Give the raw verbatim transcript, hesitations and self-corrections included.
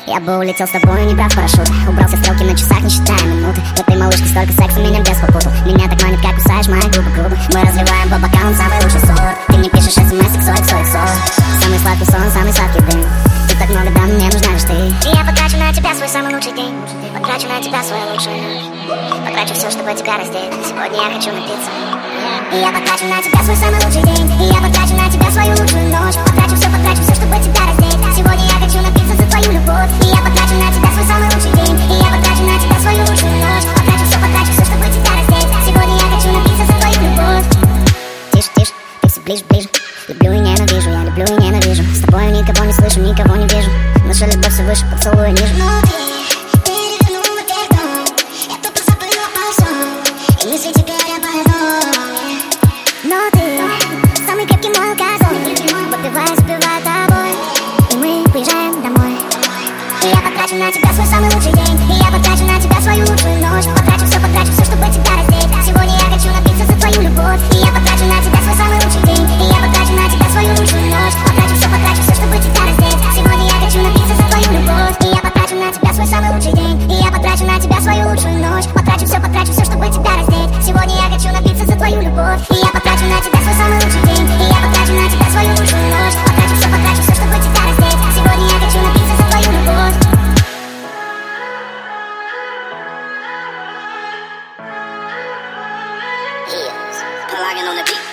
Я бы улетел с тобой, не брав парашют. Убрался стрелки на часах, не считая минуты. В этой малышке столько секса, меня бес попутал. Меня так манит, как кусаешь мои губы грубо. Мы разливаем по бокалам самый лучший сорт. Ты мне пишешь смс, иксо, иксо, иксо. Самый сладкий сон, самый сладкий дым. Ты так много дам, мне нужна лишь ты. И я потрачу на тебя свой самый лучший день. Потрачу на тебя свою лучшую ночь. Потрачу все, чтобы тебя раздеть. Сегодня я хочу напиться. И я потрачу на тебя свой самый лучший день. И я потрачу на тебя свою лучшую ночь. Потрачу все, потрачу все, чтобы тебя раздеть. Сегодня я хочу напиться за твою любовь. И я потрачу на тебя свой самый лучший день. И я потрачу на тебя свою лучшую ночь. Потрачу все, потрачу все, чтобы тебя раздеть. Сегодня я хочу напиться за твою любовь. Тише, тише, ты все ближе, ближе. Люблю и ненавижу, я люблю и ненавижу. С тобой никого не слышу, никого не вижу. Наша любовь все выше, поцелуя ниже. Но ты перевернула вверх дом. Я тупо забыла о всем. И мысли теперь обо мне. Но ты самый крепкий мой алкоголь. Выпивая, запивая тобой. И мы приезжаем домой. И я потрачу на тебя свой самый лучший день. И я потрачу на тебя свою лучшую ночь. Потрачу все, потрачу все, чтобы тебя раздеть. Сегодня я хочу напиться за твою любовь. И я потрачу на тебя свой самый лучший день. И я потрачу на тебя свою лучшую ночь. Потрачу все, потрачу все, чтобы тебя раздеть. Сегодня я хочу напиться за твою любовь. И я потрачу на тебя свой самый лучший день. И я потрачу на тебя свою лучшую ночь. Потрачу все, потрачу все, чтобы тебя раздеть. Сегодня я хочу напиться за твою любовь. И я потрачу на тебя свой самый лучший день. И я потрачу на тебя свою лучшую ночь. Потрачу все, потрачу все, чтобы тебя раздеть. Сегодня я хочу напиться за твою любовь. Plugging on the beat.